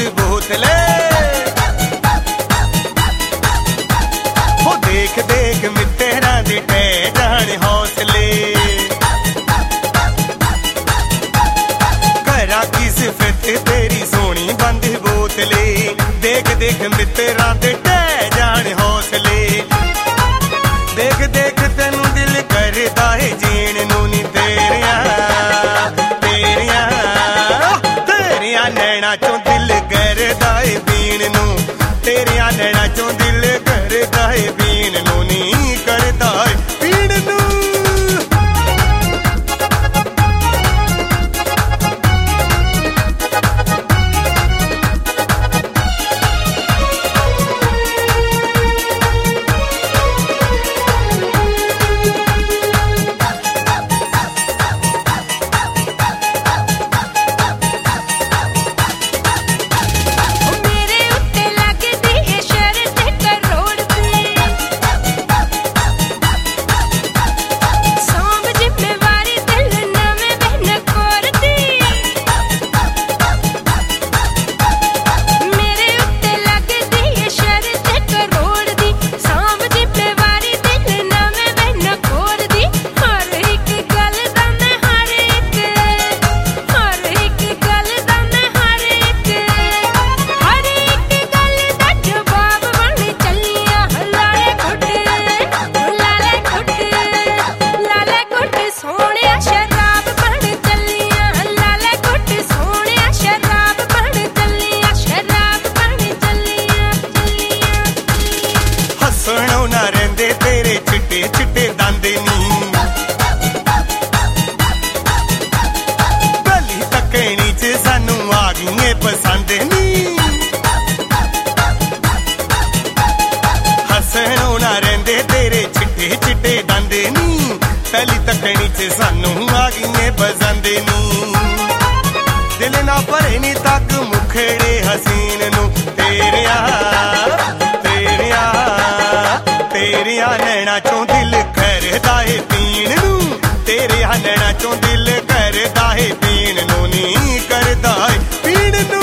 बोतले हो देख देख मित्तरां दे टै जाण हौसले करा की सिफत तेरी सोहनी बंद बोतले देख देख मित्तरां दे टै जाण हौसले देख देख तेनू दिल करदा है जीण नू नी तेरियां नैना चों दिल करदा है पीण नू तेरियां नैना चों दिल करदा है पीण नू नी करदा है पीण नू तेरे चिट्टे चिट्टे दांदे नी गली तकनी च सानू आ गई पसंद नी हसणों ना रहिंदे तेरे चिट्टे चिट्टे दांदे नी पहली तकनी च सानू आ गई पसंद नी दिल ना भरे नी तक मुखड़े हसीन नू तेरिया तेरियां नैना चों दिल करदा है पीण नू तेरियां नैना चों दिल करदा है पीण नू नी करदा है पीण नू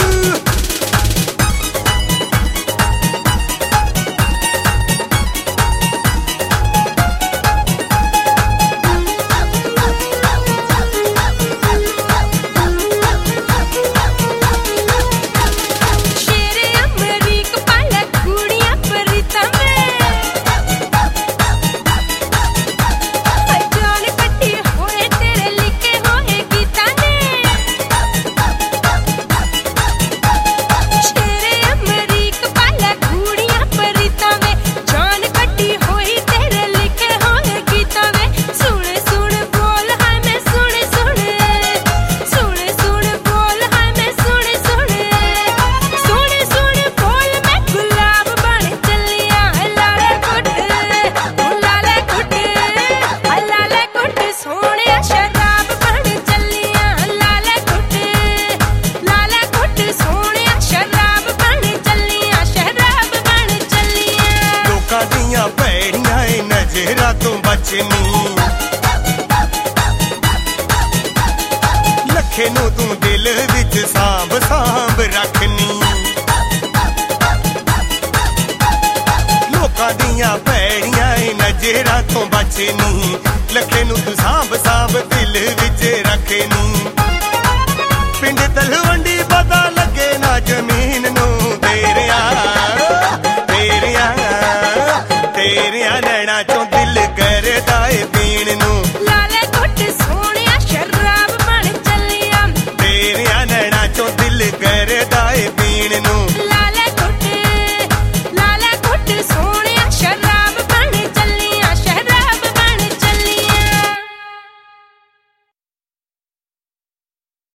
नजरां तो बचनी लखे नू तू दिल विच सांभ सांभ रखनी लोकां दियां भैड़ियां नजरां तो बचनी लखे नू तू सांभ सांभ दिल विच